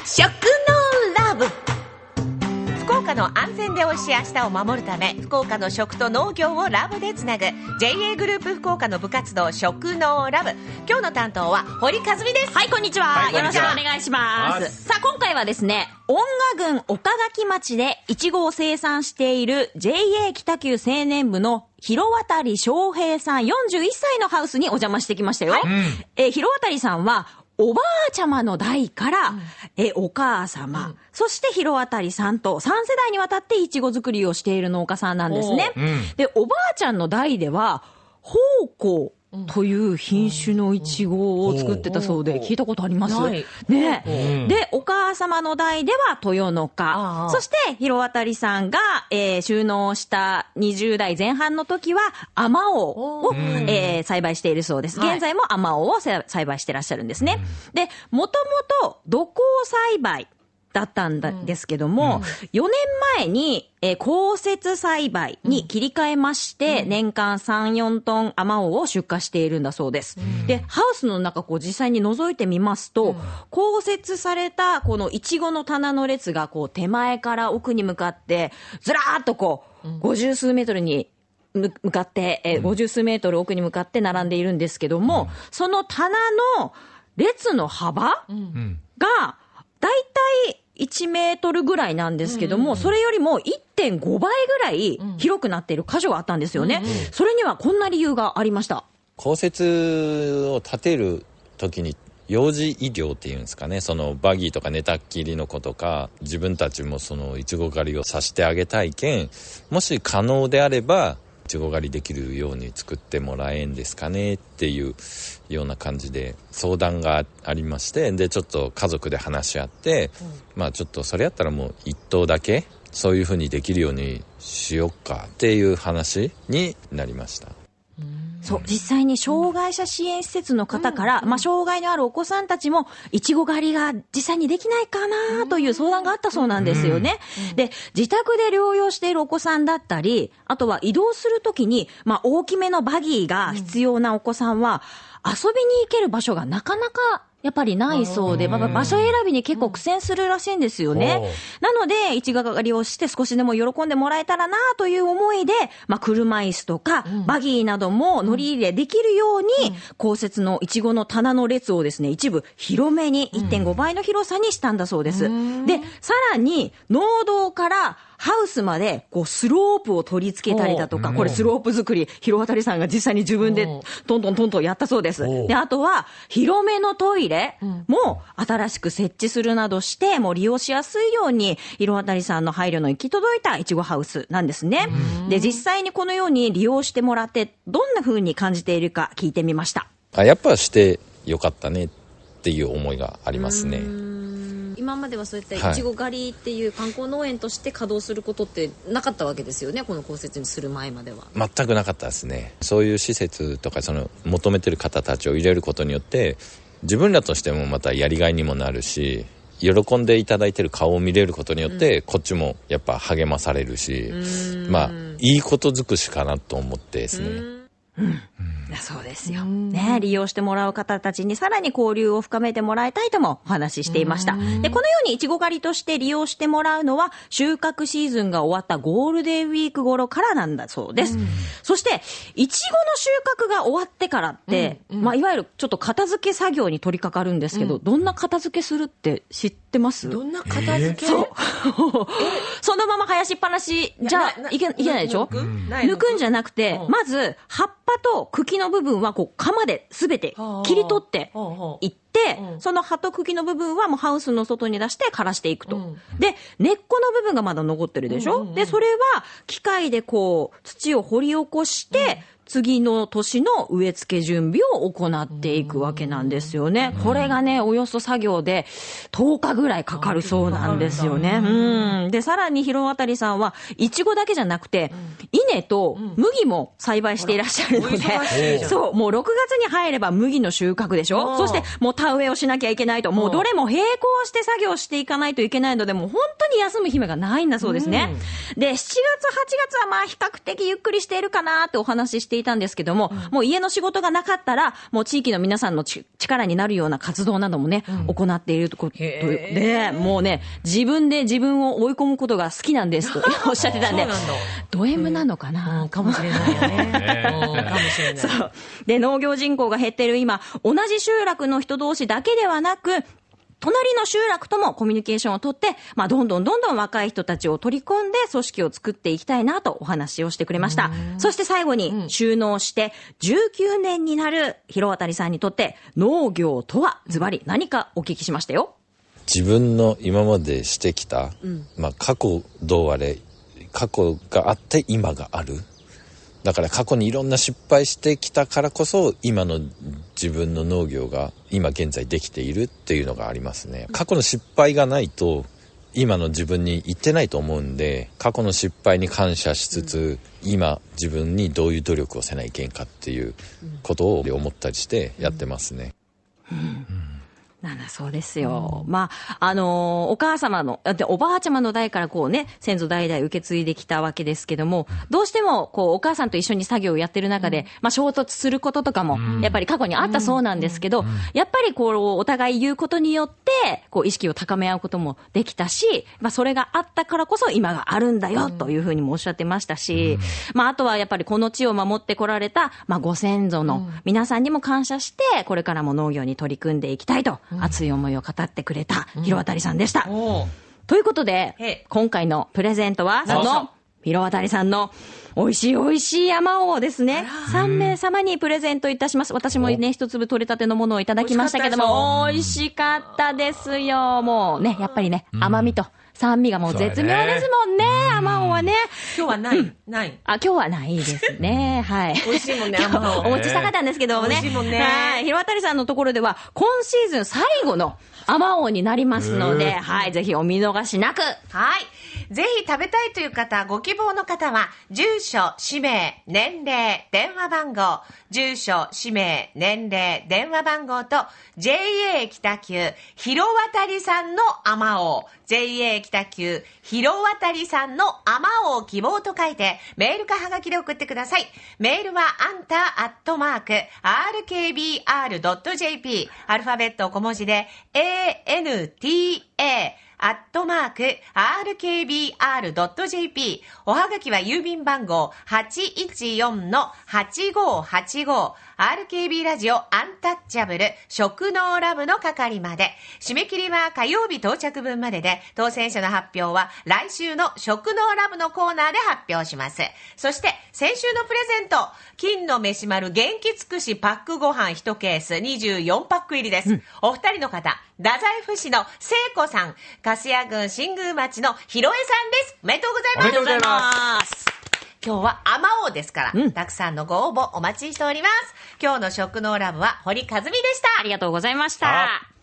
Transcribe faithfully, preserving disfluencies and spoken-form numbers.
食のラブ。福岡の安全で美味しい明日を守るため、福岡の食と農業をラブでつなぐ ジェイエー グループ福岡の部活動食のラブ。今日の担当は堀和美です。 はい、こんにちは、はい、よろしくお願いします。さあ、今回はですね、恩賀郡岡垣町でイチゴを生産している ジェイエー 北九青年部の広渡翔平さんよんじゅういっさいのハウスにお邪魔してきましたよ。はい、えー、広渡さんはおばあちゃまの代から、うん、え、お母様、うん、そして広渡さんとさん世代にわたってイチゴ作りをしている農家さんなんですね。うん、で、おばあちゃんの代では、宝庫という品種のイチゴを作ってたそうで、聞いたことあります？ね。で、お母様の代では豊の花。そして、広渡さんが、えー、収納したにじゅう代前半の時は、あまおうを、えー、栽培しているそうです。現在もあまおうを栽培してらっしゃるんですね。で、もともと土耕栽培だったんですけども、うん、よねんまえに、えー、降雪栽培に切り替えまして、うん、年間さん、よんトンあまおうを出荷しているんだそうです。うん、で、ハウスの中こう実際に覗いてみますと、うん、降雪されたこのイチゴの棚の列がこう手前から奥に向かってずらーっとこうごじゅうすうメートルに向かって、えー、ごじゅうすうメートル奥に向かって並んでいるんですけども、うん、その棚の列の幅がだいたいいちメートルぐらいなんですけども、うんうんうん、それよりも いってんごばいぐらい広くなっている箇所があったんですよね。うんうん、それにはこんな理由がありました。 降雪を立てる時に幼児医療っていうんですかね、そのバギーとか寝たっきりの子とか、自分たちもそのイチゴ狩りをさせてあげたいけん、もし可能であればイチゴ狩りできるように作ってもらえんですかねっていうような感じで相談がありまして、でちょっと家族で話し合って、うん、まあちょっとそれやったらもう一頭だけそういう風にできるようにしよっかっていう話になりました。 そう、実際に障害者支援施設の方から、うん、まあ、障害のあるお子さんたちも、いちご狩りが実際にできないかなという相談があったそうなんですよね。うん、で、自宅で療養しているお子さんだったり、あとは移動するときに、まあ、大きめのバギーが必要なお子さんは、遊びに行ける場所がなかなかやっぱりないそうで、まあ、場所選びに結構苦戦するらしいんですよね。なので、一がかりをして少しでも喜んでもらえたらなという思いで、まあ、車椅子とか、バギーなども乗り入れできるように、降雪のイチゴの棚の列をですね、一部広めに いってんごばいの広さにしたんだそうです。で、さらに、農道からハウスまでこうスロープを取り付けたりだとか、これスロープ作り、広渡さんが実際に自分でトントントントンやったそうです。で、あとは広めのトイレも新しく設置するなどして、もう利用しやすいように広渡さんの配慮の行き届いたいちごハウスなんですね。で、実際にこのように利用してもらってどんな風に感じているか聞いてみました。 あ、やっぱしてよかったねっていう思いがありますね。 今まではそういったイチゴ狩りっていう観光農園として稼働することってなかったわけですよね、この降雪にする前までは。 全くなかったですね。そういう施設とかその求めてる方たちを入れることによって、自分らとしてもまたやりがいにもなるし、喜んでいただいてる顔を見れることによって、うん、こっちもやっぱ励まされるし、まあいいこと尽くしかなと思ってですね。 うん、そうですよ、ね、利用してもらう方たちにさらに交流を深めてもらいたいともお話ししていました。で、このようにイチゴ狩りとして利用してもらうのは収穫シーズンが終わったゴールデンウィーク頃からなんだそうです。そしてイチゴの収穫が終わってからって、うんうん、まあ、いわゆるちょっと片付け作業に取り掛かるんですけど、うん、どんな片付けするって知ってます？ どんな片付け？ そうそのまま生やしっぱなしじゃいけ、いけないでしょ。抜く、抜くんじゃなくて、うん、まず葉っぱと茎の部分はこう鎌で全て切り取っていって、うん、その葉と茎の部分はもうハウスの外に出して枯らしていくと、うん、で根っこの部分がまだ残ってるでしょ、うんうんうん、でそれは機械でこう土を掘り起こして、うん、次の年の植え付け準備を行っていくわけなんですよね。これがね、およそ作業でとおかぐらいかかるそうなんですよね。うん。で、さらに広渡さんは、イチゴだけじゃなくて、稲と麦も栽培していらっしゃるので、そう、もうろくがつに入れば麦の収穫でしょ。そして、もう田植えをしなきゃいけないと、もうどれも並行して作業していかないといけないので、もう本当に休む暇がないんだそうですね。で、しちがつ、はちがつはまあ比較的ゆっくりしているかなってお話ししてしていたんですけども、うん、もう家の仕事がなかったら、もう地域の皆さんのち力になるような活動などもね、うん、行っているとことで、もうね、自分で自分を追い込むことが好きなんですとおっしゃってたんで、ド M なのかな、 うん、かもしれないよね。かもしれない。 そう。で、農業人口が減っている今、同じ集落の人同士だけではなく、隣の集落ともコミュニケーションをとって、まあ、どんどんどんどん若い人たちを取り込んで組織を作っていきたいなとお話をしてくれました。そして最後に収納してじゅうきゅうねんになる広渡さんにとって農業とはズバリ何かお聞きしましたよ。 自分の今までしてきた、うん、まあ、過去どうあれ過去があって今がある。だから過去にいろんな失敗してきたからこそ今の自分の農業が今現在できているっていうのがありますね。過去の失敗がないと今の自分にいってないと思うんで、過去の失敗に感謝しつつ、うん、今自分にどういう努力をせないけんかっていうことを思ったりしてやってますね。 うんうんなんだそうですよ。うん、まあ、あのー、お母様の、で、おばあちゃまの代からこうね、先祖代々受け継いできたわけですけども、どうしても、こう、お母さんと一緒に作業をやってる中で、うん、まあ、衝突することとかも、やっぱり過去にあったそうなんですけど、うん、やっぱりこう、お互い言うことによって、こう、意識を高め合うこともできたし、まあ、それがあったからこそ今があるんだよ、というふうにもおっしゃってましたし、うん、まあ、あとはやっぱりこの地を守ってこられた、まあ、ご先祖の皆さんにも感謝して、これからも農業に取り組んでいきたいと、熱い思いを語ってくれた広渡さんでした、うん、ということで今回のプレゼントはその広渡さんの美味しい美味しいあまおうをですねさんめい様にプレゼントいたします。私もね一粒取れたてのものをいただきましたけども美味しかったですよ。もうねやっぱりね甘みと酸味がもう絶妙ですもんね、あまおうはね。 今日はない、うん、ない。 あ、今日はないですね。はい。 美味しいもんね、あまおう。 お持ちしたかったんですけどもね。 美味しいもんね。 はい。広渡さんのところでは、今シーズン最後のあまおうになりますので、はい。ぜひお見逃しなく。 はい。ぜひ食べたいという方、ご希望の方は、住所、氏名、年齢、電話番号、住所、氏名、年齢、電話番号と、ジェイエー 北九、広渡さんのあまおう、ジェイエー 北九、広渡さんのあまおう希望と書いて、メールかはがきで送ってください。メールは、あんたアットマーク、アールケービーアールドットジェーピー、アルファベット小文字で、エーエヌティーエー、アットマーク アールケービーアールドットジェーピー おはがきは郵便番号 はちいちよんのはちごはちご アールケービー ラジオアンタッチャブル食農ラブの係まで。締め切りは火曜日到着分までで、当選者の発表は来週の食農ラブのコーナーで発表します。そして先週のプレゼント、金の飯丸元気尽くしパックご飯いちケースにじゅうよんパック入りです、うん、お二人の方、太宰府市の聖子さん、粕谷郡新宮町のひろえさんです。おめでとうございます。 おめでとうございます。 今日はあまおうですから、うん、たくさんのご応募お待ちしております。今日の食農ラブは堀和美でした。 ありがとうございました。